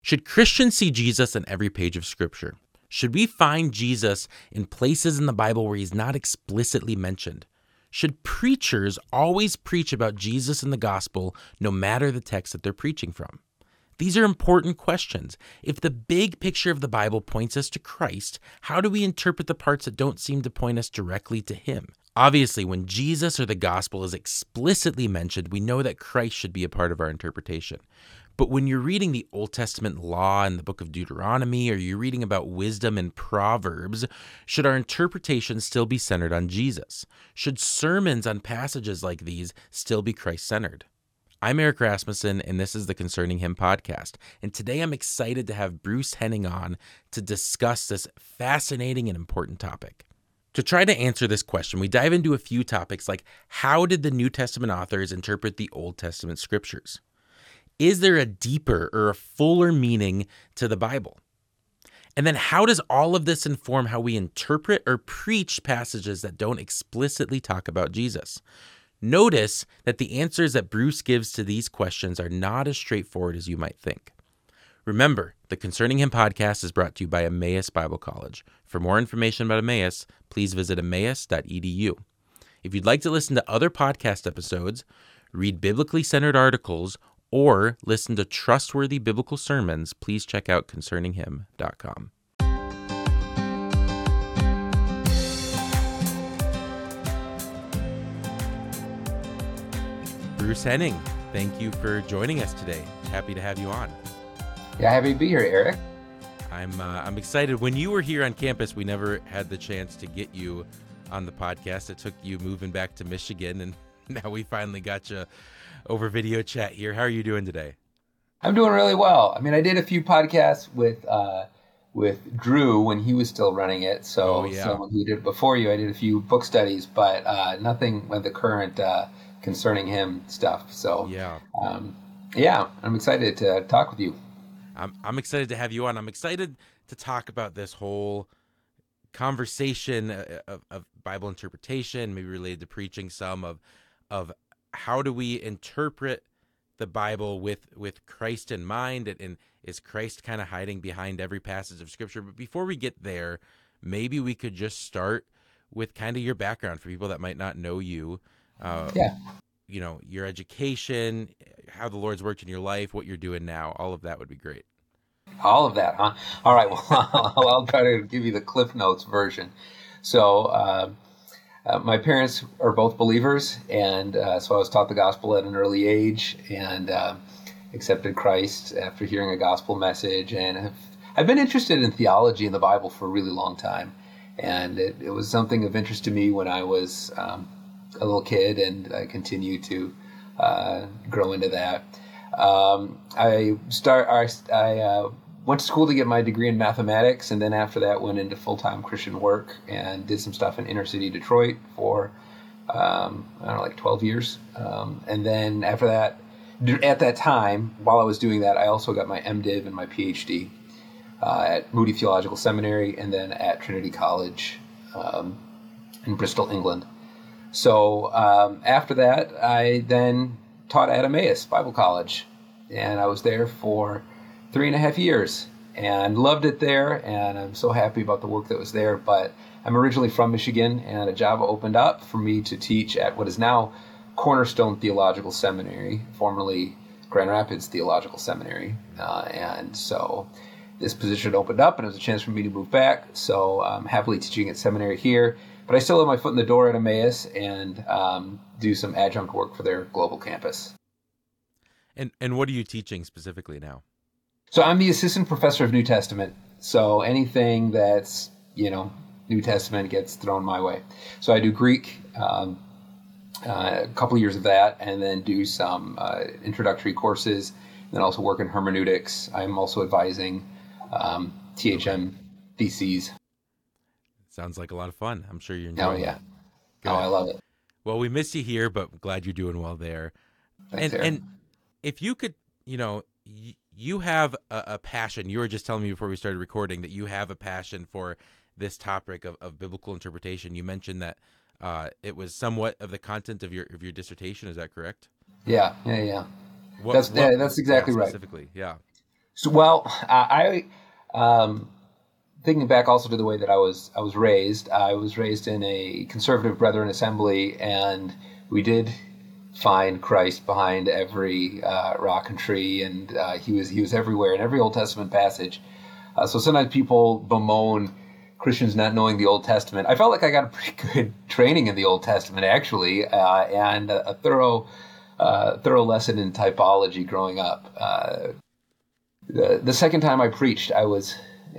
Should Christians see Jesus in every page of Scripture? Should we find Jesus in places in the Bible where he's not explicitly mentioned? Should preachers always preach about Jesus in the gospel, no matter the text that they're preaching from? These are important questions. If the big picture of the Bible points us to Christ, how do we interpret the parts that don't seem to point us directly to him? Obviously, when Jesus or the gospel is explicitly mentioned, we know that Christ should be a part of our interpretation. But when you're reading the Old Testament law in the book of Deuteronomy, or you're reading about wisdom in Proverbs, should our interpretation still be centered on Jesus? Should sermons on passages like these still be Christ-centered? I'm Eric Rasmussen, and this is the Concerning Him podcast. And today I'm excited to have Bruce Henning on to discuss this fascinating and important topic. To try to answer this question, we dive into a few topics like how did the New Testament authors interpret the Old Testament scriptures? Is there a deeper or a fuller meaning to the Bible? And then how does all of this inform how we interpret or preach passages that don't explicitly talk about Jesus? Notice that the answers that Bruce gives to these questions are not as straightforward as you might think. Remember, the Concerning Him podcast is brought to you by Emmaus Bible College. For more information about Emmaus, please visit emmaus.edu. If you'd like to listen to other podcast episodes, read biblically centered articles, or listen to trustworthy biblical sermons, please check out concerninghim.com. Bruce Henning, thank you for joining us today. Happy to have you on. Yeah, happy to be here, Eric. I'm excited. When you were here on campus, we never had the chance to get you on the podcast. It took you moving back to Michigan, and now we finally got you over video chat here. How are you doing today? I'm doing really well. I mean, I did a few podcasts with Drew when he was still running it. So when he did it before you, I did a few book studies, but nothing with the current Concerning Him stuff. So I'm excited to talk with you. I'm excited to have you on. I'm excited to talk about this whole conversation of Bible interpretation, maybe related to preaching, some of how do we interpret the Bible with Christ in mind, and is Christ kind of hiding behind every passage of Scripture? But before we get there, maybe we could just start with kind of your background for people that might not know you. You know, your education, how the Lord's worked in your life, what you're doing now, all of that would be great. All of that, huh? All right, well, I'll try to give you the Cliff Notes version. So my parents are both believers, and so I was taught the gospel at an early age and accepted Christ after hearing a gospel message, and I've been interested in theology and the Bible for a really long time, and it was something of interest to me when I was a little kid, and I continue to grow into that. I went to school to get my degree in mathematics, and then after that went into full-time Christian work and did some stuff in inner city Detroit for, like 12 years. And then after that, at that time, while I was doing that, I also got my MDiv and my PhD at Moody Theological Seminary and then at Trinity College in Bristol, England. So after that, I then taught at Emmaus Bible College, and I was there for 3.5 years and loved it there, and I'm so happy about the work that was there. But I'm originally from Michigan, and a job opened up for me to teach at what is now Cornerstone Theological Seminary, formerly Grand Rapids Theological Seminary. And so this position opened up, and it was a chance for me to move back. So I'm happily teaching at seminary here, but I still have my foot in the door at Emmaus and do some adjunct work for their global campus. And what are you teaching specifically now? So I'm the assistant professor of New Testament. So anything that's, New Testament gets thrown my way. So I do Greek, a couple of years of that, and then do some introductory courses, and then also work in hermeneutics. I'm also advising THM theses. Sounds like a lot of fun. I'm sure you're enjoying it. Good. I love it. Well, we miss you here, but glad you're doing well there. Thanks, and if you could, you have a passion. You were just telling me before we started recording that you have a passion for this topic of biblical interpretation. You mentioned that it was somewhat of the content of your dissertation. Is that correct? Yeah. That's exactly right. Specifically, yeah. So, well, thinking back also to the way that I was raised. I was raised in a conservative Brethren assembly, and we did find Christ behind every rock and tree, and he was everywhere in every Old Testament passage. So sometimes people bemoan Christians not knowing the Old Testament. I felt like I got a pretty good training in the Old Testament, actually, and a thorough lesson in typology growing up. The second time I preached, I was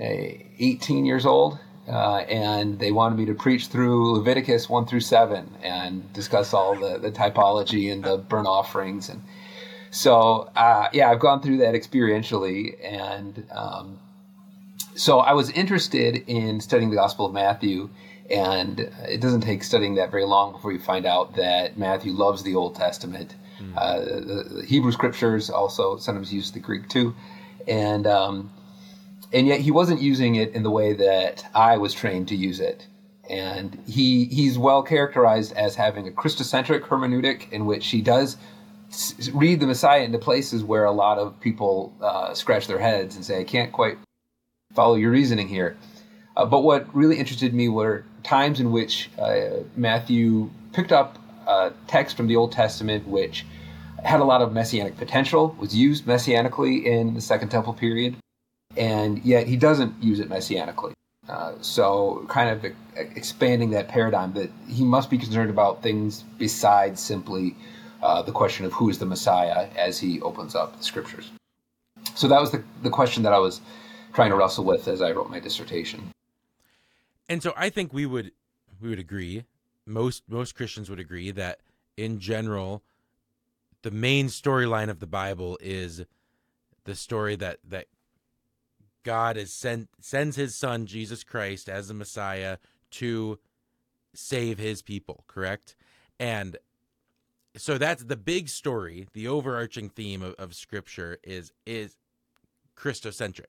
18 years old, and they wanted me to preach through Leviticus 1 through 7 and discuss all the typology and the burnt offerings. And so, I've gone through that experientially, and so I was interested in studying the Gospel of Matthew, and it doesn't take studying that very long before you find out that Matthew loves the Old Testament. The Hebrew Scriptures also sometimes use the Greek too. And yet he wasn't using it in the way that I was trained to use it. And he's well characterized as having a Christocentric hermeneutic in which he does read the Messiah into places where a lot of people scratch their heads and say, I can't quite follow your reasoning here. But what really interested me were times in which Matthew picked up a text from the Old Testament which had a lot of messianic potential, was used messianically in the Second Temple period, and yet he doesn't use it messianically. So kind of expanding that paradigm that he must be concerned about things besides simply the question of who is the Messiah as he opens up the Scriptures. So that was the question that I was trying to wrestle with as I wrote my dissertation. And so I think we would agree, most Christians would agree, that in general, the main storyline of the Bible is the story that God sends his son, Jesus Christ, as the Messiah to save his people, correct? And so that's the big story. The overarching theme of Scripture is Christocentric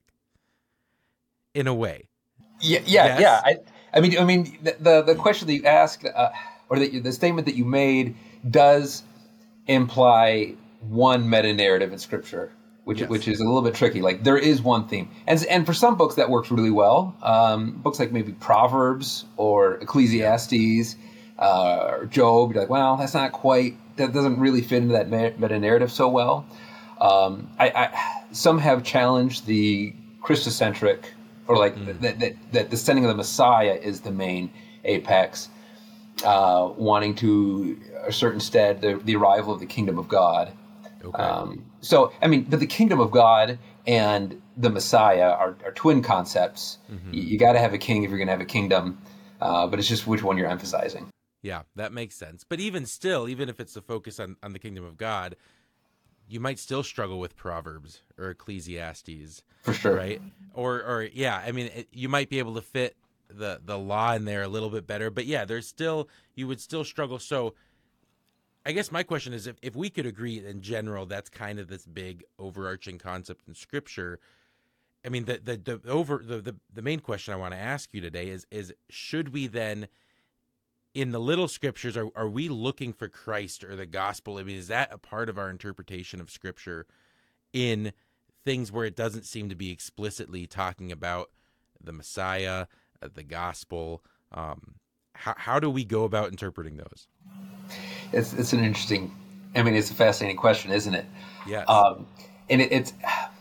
in a way. Yeah. Yes? I mean, the question that you asked, or the statement that you made, does imply one meta narrative in Scripture, which is a little bit tricky. Like there is one theme, and for some books that works really well. Books like maybe Proverbs or Ecclesiastes or Job. You're like, well, that doesn't really fit into that meta narrative so well. Some have challenged the Christocentric, or like that the sending of the Messiah is the main apex, wanting to assert instead the arrival of the kingdom of God. Okay. So, I mean, but the kingdom of God and the Messiah are twin concepts. Mm-hmm. You got to have a king if you're going to have a kingdom, but it's just which one you're emphasizing. Yeah, that makes sense. But even still, even if it's the focus on the kingdom of God, you might still struggle with Proverbs or Ecclesiastes. For sure. Right? Or yeah, I mean, you might be able to fit the law in there a little bit better, but yeah, you would still struggle. So I guess my question is, if we could agree in general, that's kind of this big overarching concept in Scripture. I mean, the main question I want to ask you today is should we then, in the little Scriptures, are we looking for Christ or the gospel? I mean, is that a part of our interpretation of Scripture in things where it doesn't seem to be explicitly talking about the Messiah, the gospel? How do we go about interpreting those? It's an interesting, I mean, it's a fascinating question, isn't it? Yes. And it's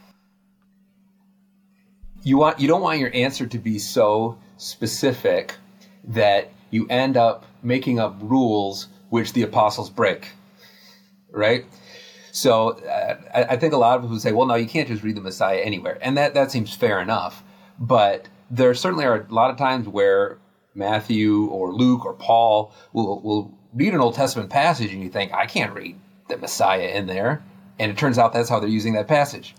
you don't want your answer to be so specific that you end up making up rules which the apostles break, right? So I think a lot of people say, well, no, you can't just read the Messiah anywhere. And that seems fair enough. But there certainly are a lot of times where Matthew or Luke or Paul will read an Old Testament passage and you think, I can't read the Messiah in there. And it turns out that's how they're using that passage.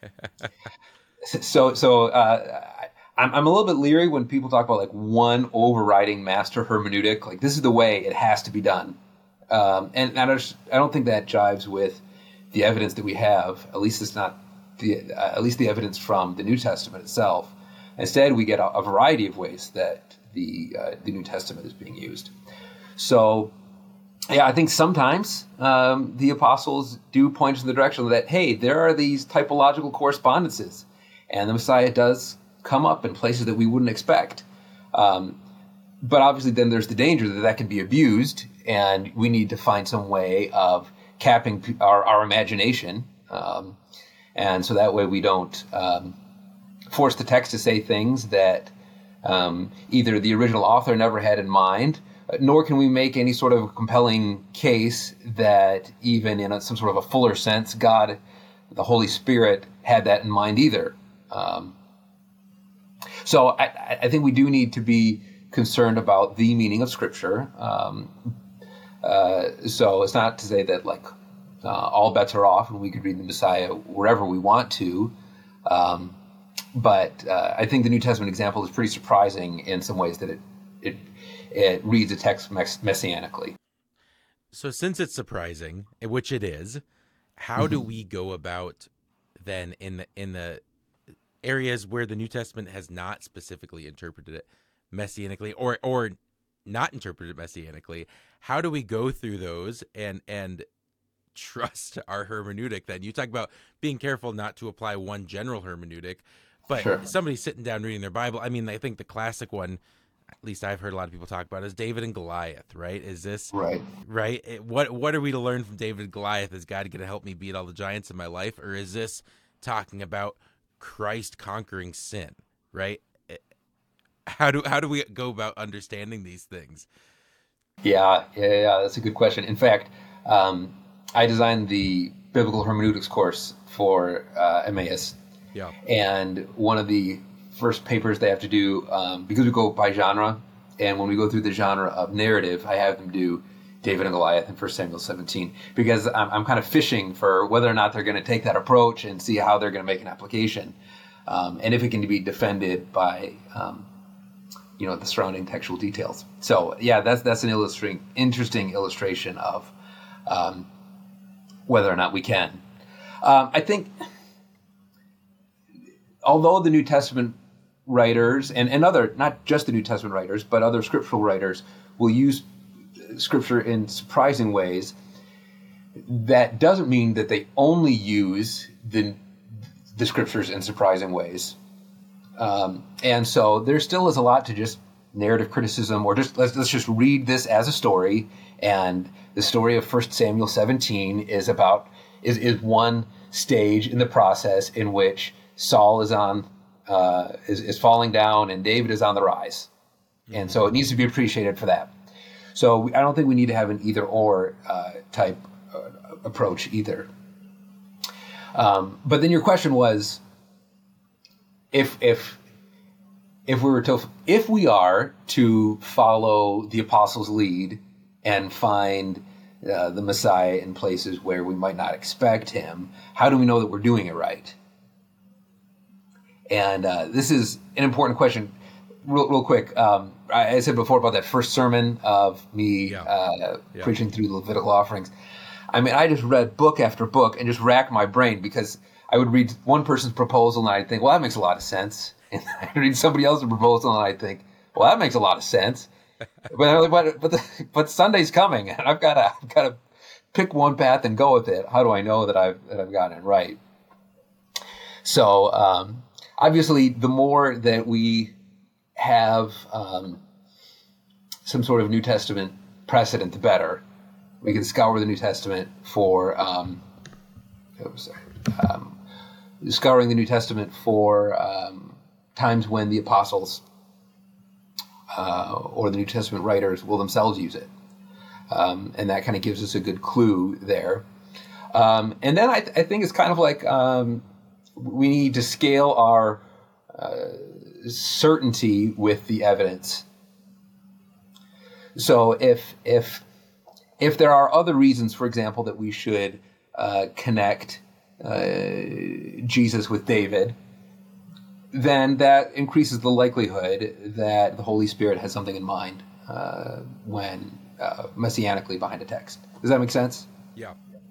So I'm a little bit leery when people talk about like one overriding master hermeneutic. Like this is the way it has to be done. And I don't think that jives with the evidence that we have. At least it's not at least the evidence from the New Testament itself. Instead, we get a variety of ways that the New Testament is being used. So Yeah, I think sometimes the apostles do point in the direction that, hey, there are these typological correspondences, and the Messiah does come up in places that we wouldn't expect. But obviously, then there's the danger that that can be abused, and we need to find some way of capping our imagination, and so that way we don't force the text to say things that either the original author never had in mind, nor can we make any sort of compelling case that even in some sort of a fuller sense, God, the Holy Spirit, had that in mind either. So I think we do need to be concerned about the meaning of Scripture. So it's not to say that all bets are off and we could read the Messiah wherever we want to. But I think the New Testament example is pretty surprising in some ways that it reads a text messianically. So since it's surprising, which it is, how do we go about then in the areas where the New Testament has not specifically interpreted it messianically or not interpreted messianically? How do we go through those and trust our hermeneutic? Then you talk about being careful not to apply one general hermeneutic, but Sure. somebody sitting down reading their Bible, I mean, I think the classic one, at least I've heard a lot of people talk about, is David and Goliath, right? Is this Right. right? What are we to learn from David and Goliath? Is God going to help me beat all the giants in my life? Or is this talking about Christ conquering sin, right? How do we go about understanding these things? Yeah. That's a good question. In fact, I designed the biblical hermeneutics course for Emmaus. Yeah. And one of the first papers they have to do, because we go by genre, and when we go through the genre of narrative, I have them do David and Goliath in 1 Samuel 17, because I'm kind of fishing for whether or not they're going to take that approach and see how they're going to make an application, and if it can be defended by the surrounding textual details. So yeah, that's an interesting illustration of whether or not we can. I think, although the New Testament writers and other, not just the New Testament writers, but other scriptural writers will use Scripture in surprising ways, that doesn't mean that they only use the Scriptures in surprising ways. And so there still is a lot to just narrative criticism, or just let's just read this as a story. And the story of 1 Samuel 17 is one stage in the process in which Saul is falling down and David is on the rise. And so it needs to be appreciated for that. So I don't think we need to have an either or type approach either. But then your question was, if we are to follow the apostles' lead and find the Messiah in places where we might not expect him, how do we know that we're doing it right? And this is an important question. Real quick, I said before about that first sermon of me preaching through the Levitical offerings. I mean, I just read book after book and just racked my brain, because I would read one person's proposal and I'd think, well, that makes a lot of sense. And I'd read somebody else's proposal and I'd think, well, that makes a lot of sense. But Sunday's coming and I've got to pick one path and go with it. How do I know that I've gotten it right? So obviously, the more that we have some sort of New Testament precedent, the better. We can scour the New Testament for scouring the New Testament for times when the apostles or the New Testament writers will themselves use it, and that kind of gives us a good clue there. And then I think it's kind of like we need to scale our certainty with the evidence. So if there are other reasons, for example, that we should connect Jesus with David, then that increases the likelihood that the Holy Spirit has something in mind when messianically behind a text. Does that make sense? Yeah.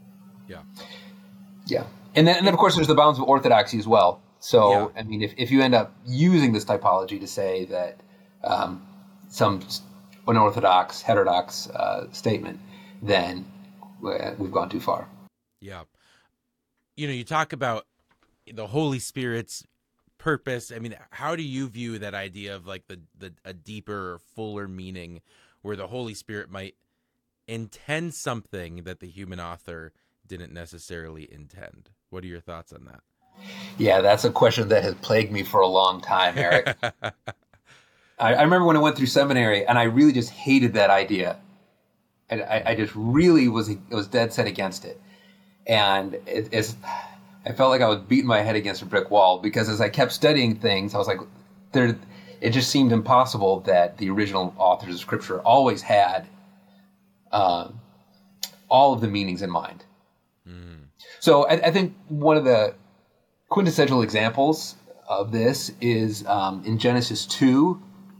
And then of course there's the bounds of orthodoxy as well. So I mean, if you end up using this typology to say that some unorthodox, heterodox statement then we've gone too far. Yeah. You talk about the Holy Spirit's purpose. I mean, how do you view that idea of like a deeper or fuller meaning where the Holy Spirit might intend something that the human author didn't necessarily intend? What are your thoughts on that? Yeah, that's a question that has plagued me for a long time, Eric. I remember when I went through seminary, and I really just hated that idea. I just really was dead set against it. And I felt like I was beating my head against a brick wall, because as I kept studying things, I was like, it just seemed impossible that the original authors of Scripture always had all of the meanings in mind. Mm. So I think one of the quintessential examples of this is in Genesis 2,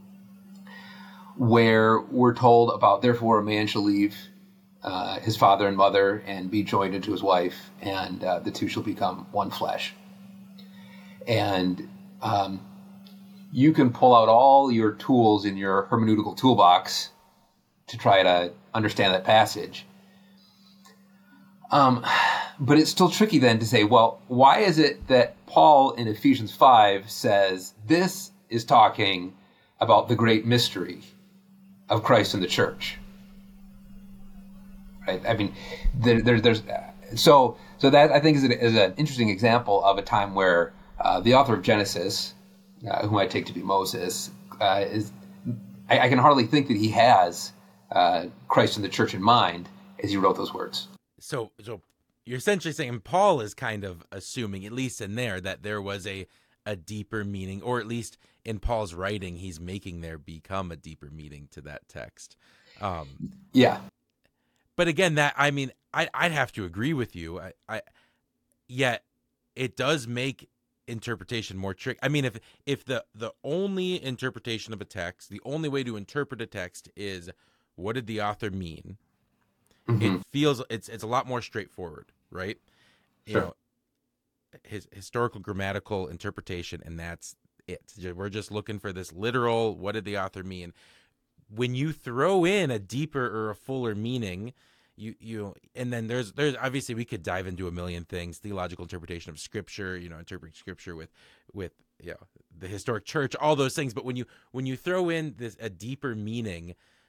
where we're told about, therefore a man shall leave his father and mother and be joined unto his wife, and the two shall become one flesh. And you can pull out all your tools in your hermeneutical toolbox to try to understand that passage. But it's still tricky then to say, well, why is it that Paul in Ephesians 5 says this is talking about the great mystery of Christ and the church? Right? I mean, there's so that I think is an interesting example of a time where the author of Genesis, whom I take to be Moses, is I can hardly think that he has Christ and the church in mind as he wrote those words. So you're essentially saying Paul is kind of assuming, at least in there, that there was a deeper meaning, or at least in Paul's writing, he's making there become a deeper meaning to that text. Yeah. But again, I'd have to agree with you. Yet it does make interpretation more tricky. I mean, if the only interpretation of a text, the only way to interpret a text is what did the author mean, mm-hmm. It feels it's a lot more straightforward, right? Sure. His historical grammatical interpretation, and that's it. We're just looking for this literal, what did the author mean? When you throw in a deeper or a fuller meaning, you and then there's obviously we could dive into a million things, theological interpretation of Scripture, interpreting Scripture with the historic church, all those things. But when you throw in a deeper meaning,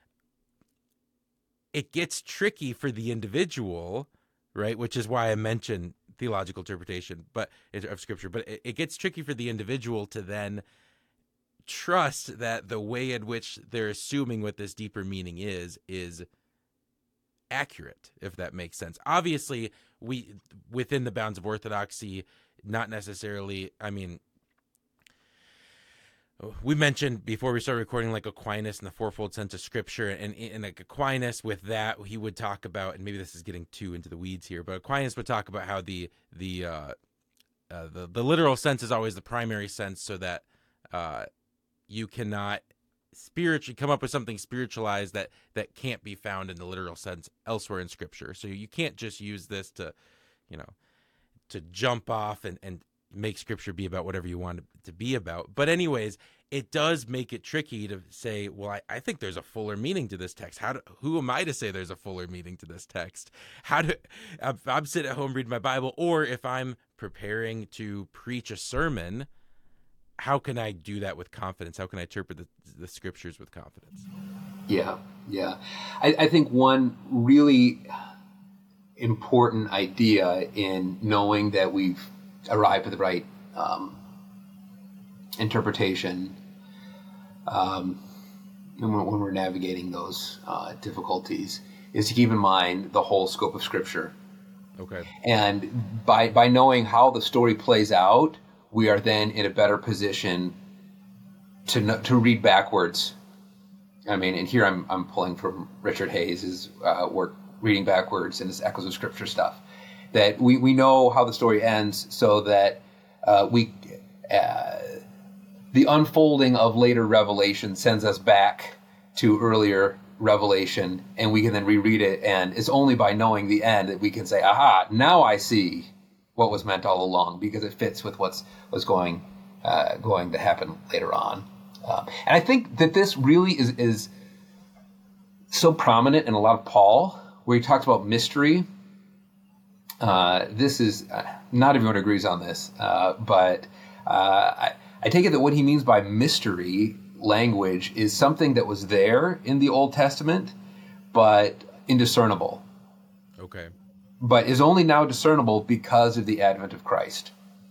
it gets tricky for the individual, right? Which is why I mentioned theological interpretation, of Scripture. But it gets tricky for the individual to then trust that the way in which they're assuming what this deeper meaning is accurate, if that makes sense. Obviously, we within the bounds of orthodoxy, not necessarily. I mean, we mentioned before we started recording, like Aquinas and the fourfold sense of Scripture, and like Aquinas with that, he would talk about, and maybe this is getting too into the weeds here, but Aquinas would talk about how the literal sense is always the primary sense, so that you cannot spiritually come up with something spiritualized that can't be found in the literal sense elsewhere in Scripture. So you can't just use this to jump off and make Scripture be about whatever you want it to be about. But anyways, it does make it tricky to say, well, I think there's a fuller meaning to this text. Who am I to say there's a fuller meaning to this text? If I'm sitting at home reading my Bible, or if I'm preparing to preach a sermon, how can I do that with confidence? How can I interpret the Scriptures with confidence? Yeah. I think one really important idea in knowing that we've arrived at the right interpretation when we're navigating those difficulties is to keep in mind the whole scope of Scripture. Okay. And by knowing how the story plays out, we are then in a better position to read backwards. I mean, and here I'm pulling from Richard Hayes' work, reading backwards, and his Echoes of Scripture stuff. That we know how the story ends, so that the unfolding of later revelation sends us back to earlier revelation, and we can then reread it. And it's only by knowing the end that we can say, "Aha! Now I see what was meant all along," because it fits with what's going to happen later on. And I think that this really is so prominent in a lot of Paul where he talks about mystery. This is not everyone agrees on this, but I take it that what he means by mystery language is something that was there in the Old Testament, but indiscernible. Okay. But is only now discernible because of the advent of Christ.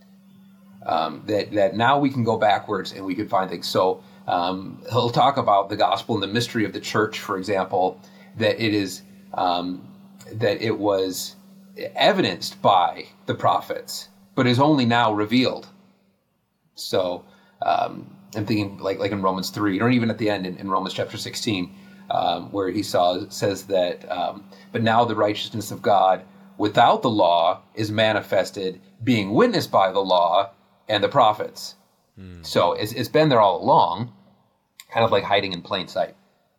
That now we can go backwards and we can find things. So he'll talk about the gospel and the mystery of the church, for example, that it is that it was evidenced by the prophets, but is only now revealed. So I'm thinking like in Romans 3, or even at the end in Romans chapter 16, where he says that, but now the righteousness of God without the law is manifested, being witnessed by the law and the prophets. So it's been there all along, kind of like hiding in plain sight.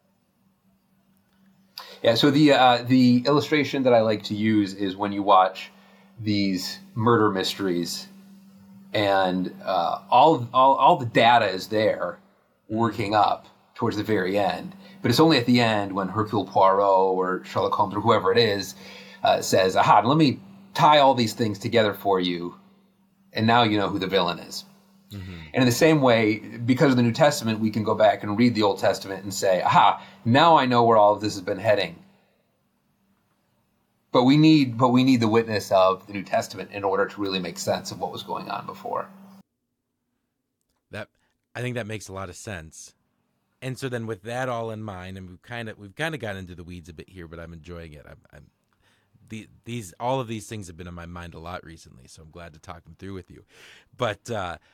Yeah, so the illustration that I like to use is when you watch these murder mysteries, and all the data is there, working up towards the very end. But it's only at the end when Hercule Poirot or Sherlock Holmes or whoever it is says, "Aha! Let me tie all these things together for you, and now you know who the villain is." Mm-hmm. And in the same way, because of the New Testament, we can go back and read the Old Testament and say, "Aha! Now I know where all of this has been heading." But we need the witness of the New Testament in order to really make sense of what was going on before. I think that makes a lot of sense. And so then, with that all in mind, and we've kind of gotten into the weeds a bit here, but I'm enjoying it. All of these things have been on my mind a lot recently, so I'm glad to talk them through with you. But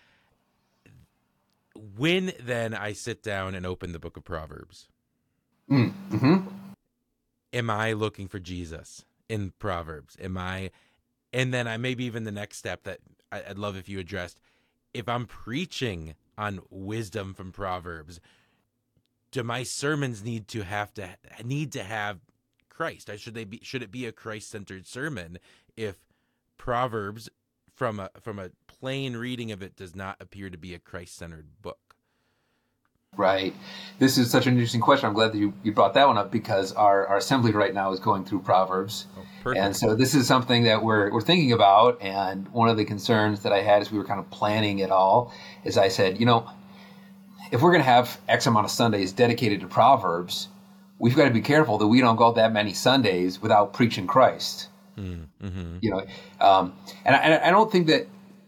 when then I sit down and open the book of Proverbs, am I looking for Jesus in Proverbs? And then maybe even the next step that I'd love if you addressed, if I'm preaching on wisdom from Proverbs, do my sermons need to have Christ? Should it be a Christ-centered sermon if Proverbs from a plain reading of it does not appear to be a Christ-centered book? Right. This is such an interesting question. I'm glad that you brought that one up, because our assembly right now is going through Proverbs. Oh, perfect. And so this is something that we're thinking about. And one of the concerns that I had as we were kind of planning it all is I said, if we're going to have X amount of Sundays dedicated to Proverbs, we've got to be careful that we don't go that many Sundays without preaching Christ. Mm-hmm. And I don't think that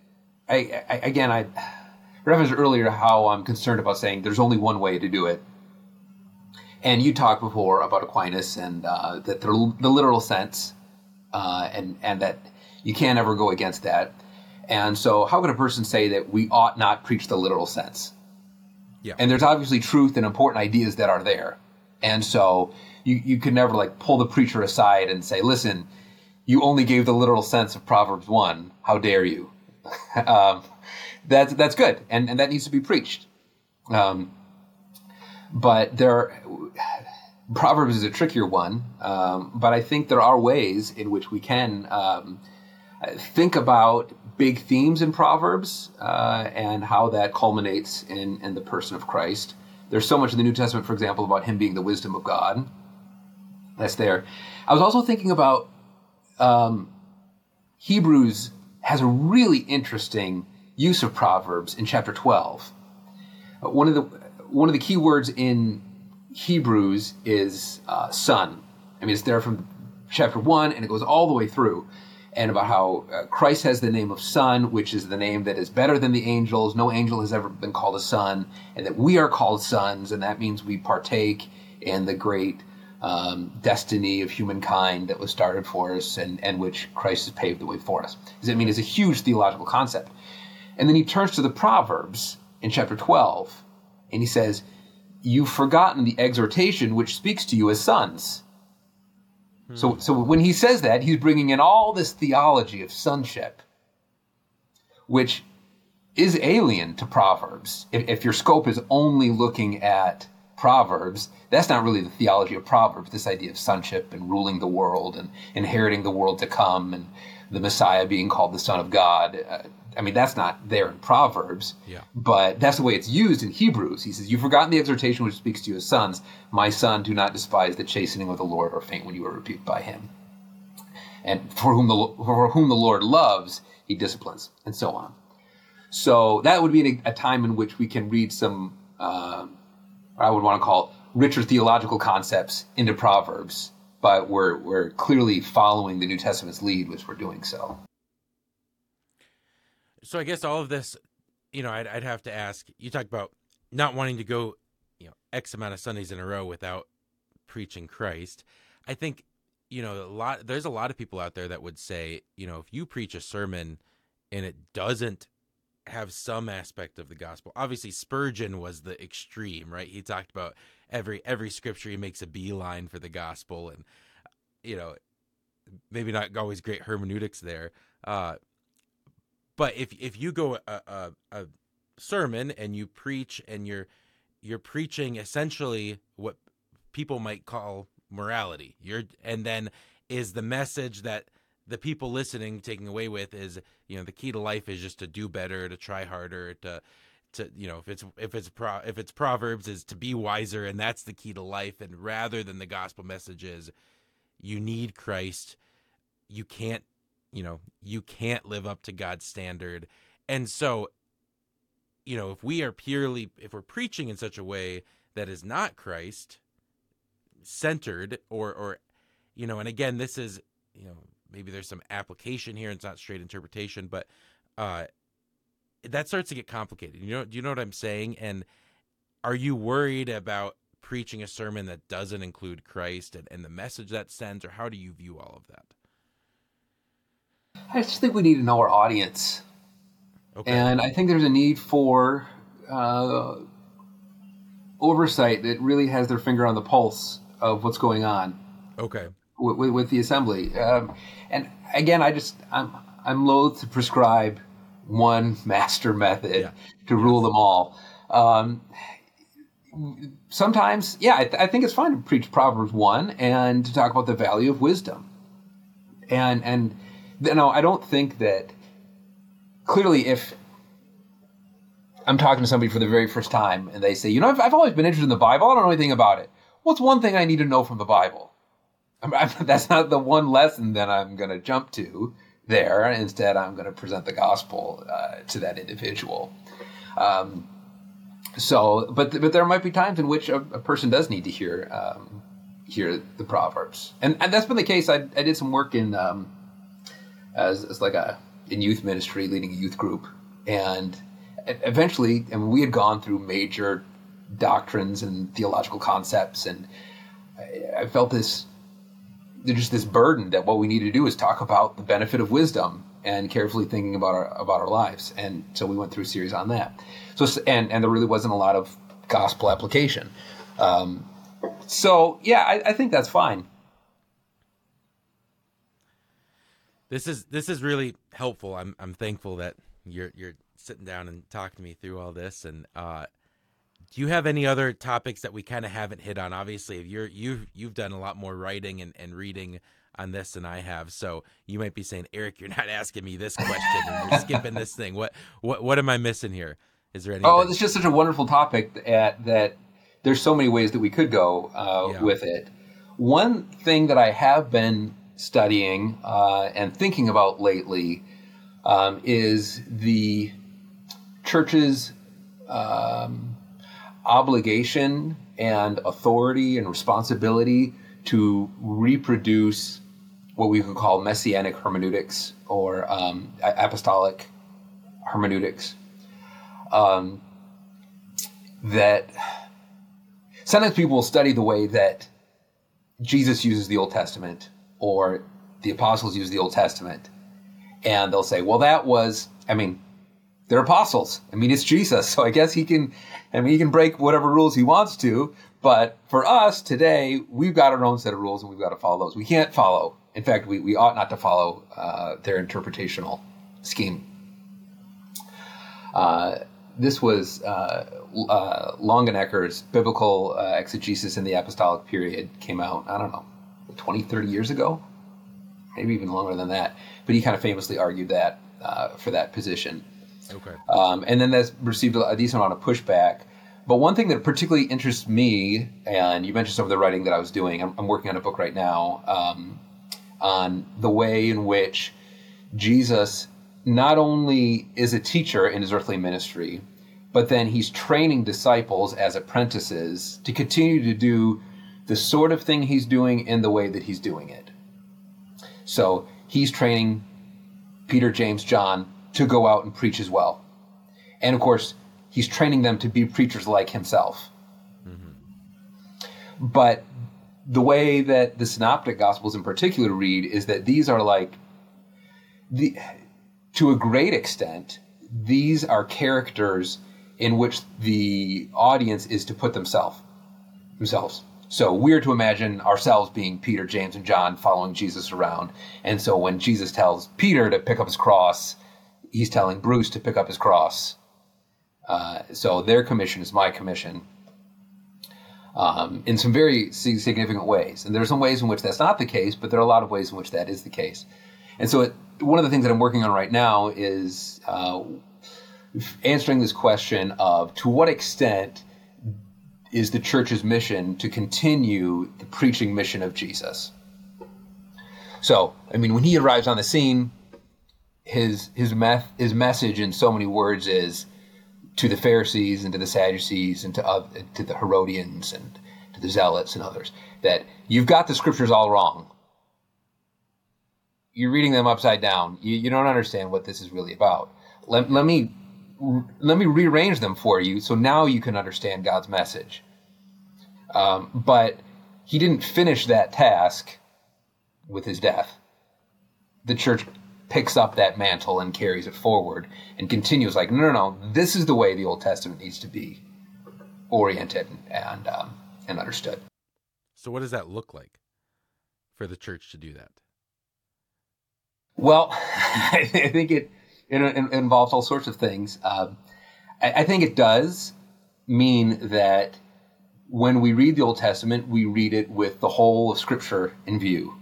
I referenced earlier how I'm concerned about saying there's only one way to do it. And you talked before about Aquinas and that the literal sense, and that you can't ever go against that. And so how could a person say that we ought not preach the literal sense? Yeah. And there's obviously truth and important ideas that are there. And so you could never pull the preacher aside and say, "Listen, you only gave the literal sense of Proverbs 1. How dare you?" That's good, and that needs to be preached. But Proverbs is a trickier one. But I think there are ways in which we can think about big themes in Proverbs and how that culminates in the person of Christ. There's so much in the New Testament, for example, about him being the wisdom of God. That's there. I was also thinking about Hebrews has a really interesting use of Proverbs in chapter 12. One of the key words in Hebrews is son. I mean, it's there from chapter 1, and it goes all the way through, and about how Christ has the name of Son, which is the name that is better than the angels. No angel has ever been called a son, and that we are called sons, and that means we partake in the great destiny of humankind that was started for us, and which Christ has paved the way for us. It's a huge theological concept. And then he turns to the Proverbs in chapter 12, and he says, "You've forgotten the exhortation which speaks to you as sons." So when he says that, he's bringing in all this theology of sonship, which is alien to Proverbs. If your scope is only looking at Proverbs, that's not really the theology of Proverbs, this idea of sonship and ruling the world and inheriting the world to come and the Messiah being called the Son of God. I mean, that's not there in Proverbs, Yeah. but that's the way it's used in Hebrews. He says, "You've forgotten the exhortation which speaks to you as sons. My son, do not despise the chastening of the Lord or faint when you are rebuked by him. And for whom the Lord loves, he disciplines," and so on. So that would be a time in which we can read some, I would want to call richer theological concepts into Proverbs, but we're clearly following the New Testament's lead, which we're doing so. So I guess all of this, I'd have to ask, you talked about not wanting to go, X amount of Sundays in a row without preaching Christ. I think, there's a lot of people out there that would say, if you preach a sermon and it doesn't have some aspect of the gospel, obviously Spurgeon was the extreme, right? He talked about every scripture, he makes a beeline for the gospel, and, maybe not always great hermeneutics there. But if you go a sermon and you preach and you're preaching essentially what people might call morality, and then is the message that the people listening taking away with is, the key to life is just to do better, to try harder, to if it's Proverbs is to be wiser, and that's the key to life, and rather than the gospel message is you need Christ, you can't live up to God's standard. And so, if we're preaching in such a way that is not Christ centered, or and again, this is, maybe there's some application here, and it's not straight interpretation, but that starts to get complicated. Do you know what I'm saying? And are you worried about preaching a sermon that doesn't include Christ and the message that sends, or how do you view all of that? I just think we need to know our audience. Okay. And I think there's a need for oversight that really has their finger on the pulse of what's going on. Okay. With the assembly. And again, I'm loath to prescribe one master method to rule them all. Sometimes, I think it's fine to preach Proverbs 1 and to talk about the value of wisdom. And I don't think that clearly if I'm talking to somebody for the very first time and they say, I've always been interested in the Bible, I don't know anything about it. What's one thing I need to know from the Bible? That's not the one lesson that I'm going to jump to there. Instead, I'm going to present the gospel to that individual. But there might be times in which a person does need to hear the Proverbs, and that's been the case. I did some work in in youth ministry, leading a youth group, and eventually, we had gone through major doctrines and theological concepts, and I felt there's just this burden that what we need to do is talk about the benefit of wisdom and carefully thinking about our lives. And so we went through a series on that. So and there really wasn't a lot of gospel application. I think that's fine. This is really helpful. I'm thankful that you're sitting down and talking to me through all this. And do you have any other topics that we kind of haven't hit on? Obviously, you've done a lot more writing and reading on this than I have, so you might be saying, Eric, you're not asking me this question, and you're skipping this thing. What am I missing here? Is there anything? Oh, it's just such a wonderful topic that there's so many ways that we could go with it. One thing that I have been studying and thinking about lately is the church's obligation and authority and responsibility to reproduce what we could call messianic hermeneutics or apostolic hermeneutics. That sometimes people will study the way that Jesus uses the Old Testament or the apostles use the Old Testament, and they'll say, well, they're apostles. It's Jesus, so I guess he can break whatever rules he wants to. But for us today, we've got our own set of rules, and we've got to follow those. We can't follow. In fact, we ought not to follow their interpretational scheme. This was Longenecker's Biblical Exegesis in the Apostolic Period came out, 20, 30 years ago, maybe even longer than that. But he kind of famously argued that for that position. Okay. And then that's received a decent amount of pushback. But one thing that particularly interests me, and you mentioned some of the writing that I was doing, I'm working on a book right now on the way in which Jesus not only is a teacher in his earthly ministry, but then he's training disciples as apprentices to continue to do the sort of thing he's doing in the way that he's doing it. So he's training Peter, James, John to go out and preach as well. And of course, he's training them to be preachers like himself. Mm-hmm. But the way that the Synoptic Gospels in particular read is that these are like, to a great extent, these are characters in which the audience is to put themselves. So we're to imagine ourselves being Peter, James, and John following Jesus around. And so when Jesus tells Peter to pick up his cross, he's telling Bruce to pick up his cross. So their commission is my commission in some very significant ways. And there are some ways in which that's not the case, but there are a lot of ways in which that is the case. And so one of the things that I'm working on right now is answering this question of to what extent is the church's mission to continue the preaching mission of Jesus. So, I mean, when he arrives on the scene, his message in so many words is to the Pharisees and to the Sadducees and to the Herodians and to the Zealots and others, that you've got the scriptures all wrong. You're reading them upside down. You don't understand what this is really about. Let me rearrange them for you so now you can understand God's message. But he didn't finish that task with his death. The church picks up that mantle and carries it forward and continues like, no, this is the way the Old Testament needs to be oriented and understood. So what does that look like for the church to do that? Well, I think it involves all sorts of things. I think it does mean that when we read the Old Testament, we read it with the whole of Scripture in view.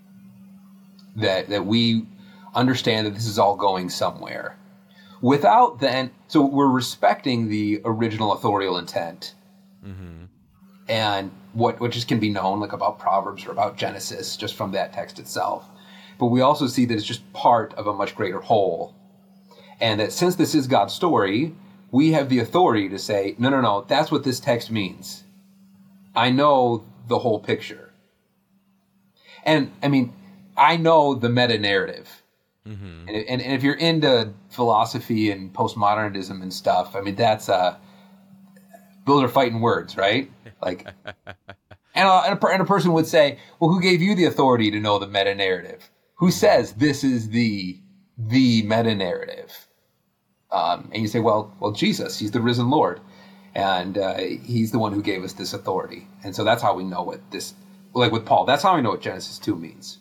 That we understand that this is all going somewhere. Without then, so we're respecting the original authorial intent. Mm-hmm. And what just can be known, like about Proverbs or about Genesis, just from that text itself. But we also see that it's just part of a much greater whole. And that since this is God's story, we have the authority to say, no, that's what this text means. I know the whole picture. And, I mean, I know the meta-narrative. Mm-hmm. And if you're into philosophy and postmodernism and stuff, I mean, those are fighting words, right? Like, and a person would say, well, who gave you the authority to know the meta-narrative? Who says this is the meta-narrative? And you say, well, Jesus, he's the risen Lord. And he's the one who gave us this authority. And so that's how we know what this, like with Paul, that's how we know what Genesis 2 means.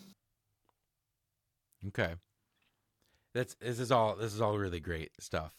Okay. This is all really great stuff.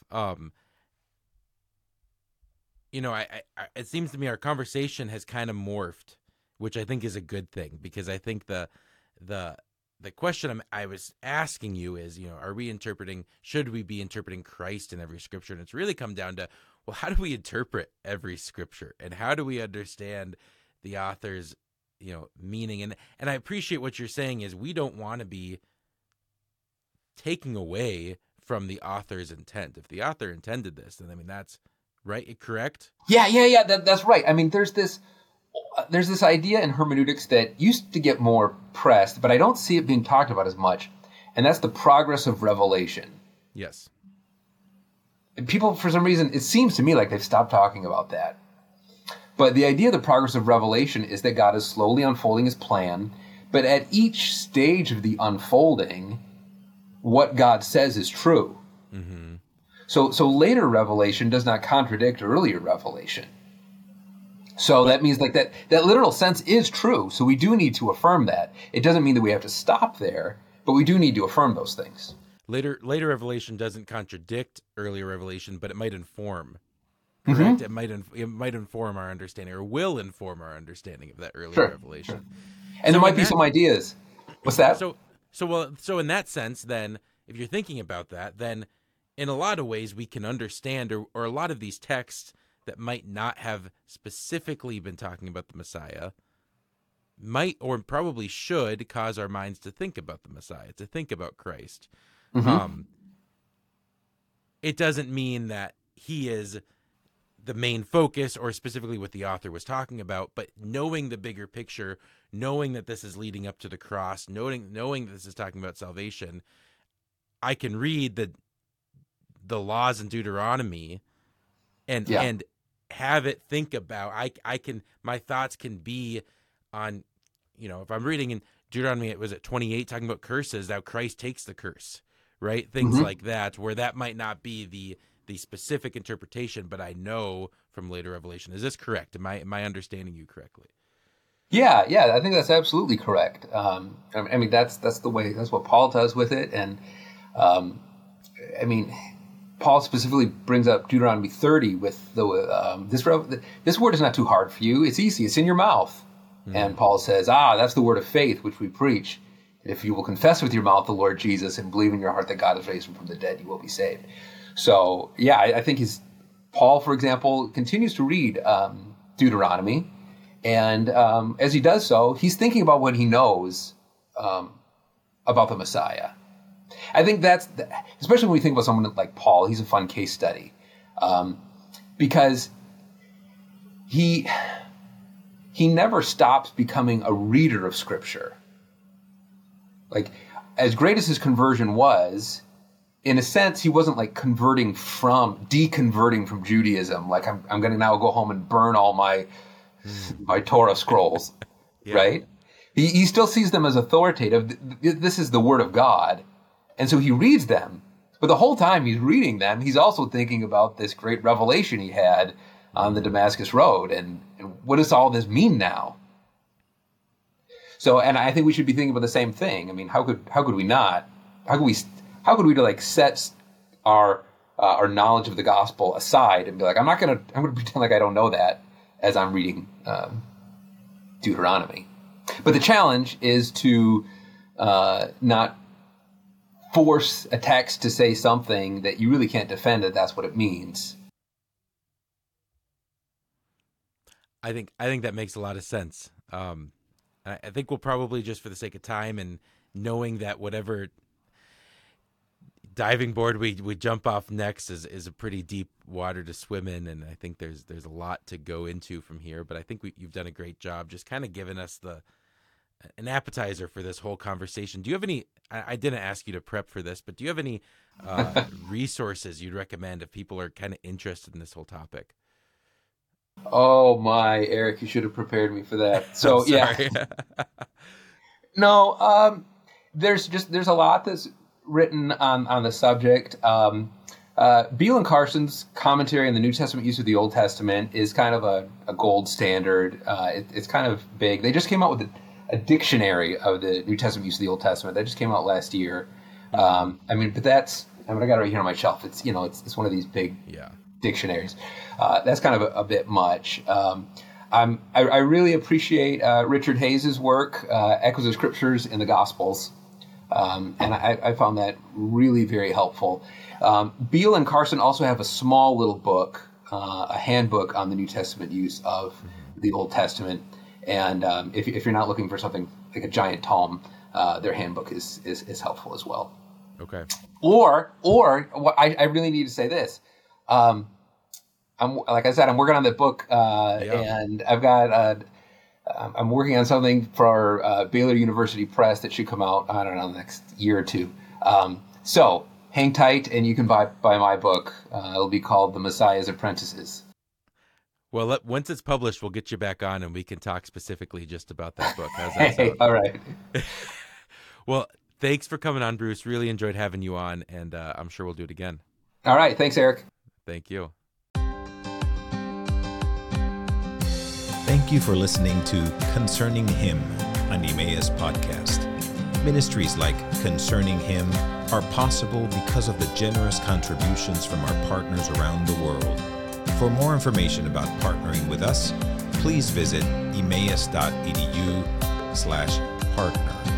It seems to me our conversation has kind of morphed, which I think is a good thing, because I think the question I was asking you is, should we be interpreting Christ in every scripture? And it's really come down to, well, how do we interpret every scripture, and how do we understand the author's, meaning? And I appreciate what you're saying is we don't want to be taking away from the author's intent. If the author intended this, then that's right, correct? Yeah. That's right. I mean, there's this idea in hermeneutics that used to get more pressed, but I don't see it being talked about as much, and that's the progress of revelation. Yes. And people, for some reason, it seems to me like they've stopped talking about that. But the idea of the progress of revelation is that God is slowly unfolding his plan, but at each stage of the unfolding, what God says is true. Mm-hmm. So later revelation does not contradict earlier revelation. So that means like that literal sense is true. So we do need to affirm that. It doesn't mean that we have to stop there, but we do need to affirm those things. Later revelation doesn't contradict earlier revelation, but it might inform. Correct? Mm-hmm. It might inform our understanding, or will inform our understanding of that earlier revelation. And there might be some ideas. What's that? So in that sense, then, if you're thinking about that, then in a lot of ways we can understand, or a lot of these texts that might not have specifically been talking about the Messiah might, or probably should, cause our minds to think about the Messiah, to think about Christ. It doesn't mean that he is the main focus, or specifically what the author was talking about, but knowing the bigger picture, knowing that this is leading up to the cross, knowing that this is talking about salvation, I can read the laws in Deuteronomy and have it think about, I can, my thoughts can be on, if I'm reading in Deuteronomy, it was at 28 talking about curses, how Christ takes the curse, right? Things like that, where that might not be the specific interpretation, but I know from later revelation. Is this correct? Am I understanding you correctly? Yeah, I think that's absolutely correct. I mean, that's the way, that's what Paul does with it. And Paul specifically brings up Deuteronomy 30 with this word is not too hard for you. It's easy. It's in your mouth. And Paul says, that's the word of faith, which we preach. And if you will confess with your mouth the Lord Jesus and believe in your heart that God has raised him from the dead, you will be saved. So, yeah, I think Paul, for example, continues to read Deuteronomy. And as he does so, he's thinking about what he knows about the Messiah. I think that's, especially when we think about someone like Paul, he's a fun case study. Because he never stops becoming a reader of Scripture. Like, as great as his conversion was, in a sense, he wasn't like deconverting from Judaism. Like, I'm going to now go home and burn all my Torah scrolls, right? He still sees them as authoritative. This is the Word of God. And so he reads them. But the whole time he's reading them, he's also thinking about this great revelation he had on the Damascus Road. And what does all this mean now? So, and I think we should be thinking about the same thing. I mean, how could we not? How could we like set our knowledge of the gospel aside and be like, I'm going to pretend like I don't know that as I'm reading Deuteronomy. But the challenge is to not force a text to say something that you really can't defend that's what it means. I think that makes a lot of sense. I think we'll probably, just for the sake of time and knowing that whatever diving board we jump off next is a pretty deep water to swim in, and I think there's a lot to go into from here. But I think you've done a great job just kind of giving us an appetizer for this whole conversation. Do you have any? I didn't ask you to prep for this, but do you have any resources you'd recommend if people are kind of interested in this whole topic? Oh my, Eric, you should have prepared me for that. So yeah, no, there's a lot that's written on the subject. Beal and Carson's commentary on the New Testament use of the Old Testament is kind of a gold standard. It's kind of big. They just came out with a dictionary of the New Testament use of the Old Testament. That just came out last year. But I got it right here on my shelf. It's it's one of these big dictionaries. That's kind of a bit much. I really appreciate Richard Hayes' work, Echoes of Scriptures in the Gospels. And I found that really very helpful. Beal and Carson also have a small little book, a handbook on the New Testament use of the Old Testament. And if you're not looking for something like a giant tome, their handbook is helpful as well. Okay. Or I really need to say this. Like I said, I'm working on that book, and I've got I'm working on something for Baylor University Press that should come out, I don't know, the next year or two. So hang tight, and you can buy my book. It'll be called The Messiah's Apprentices. Well, once it's published, we'll get you back on, and we can talk specifically just about that book. How's that sound? All right. Well, thanks for coming on, Bruce. Really enjoyed having you on, and I'm sure we'll do it again. All right. Thanks, Eric. Thank you. Thank you for listening to Concerning Him, an Emmaus podcast. Ministries like Concerning Him are possible because of the generous contributions from our partners around the world. For more information about partnering with us, please visit emmaus.edu/partner.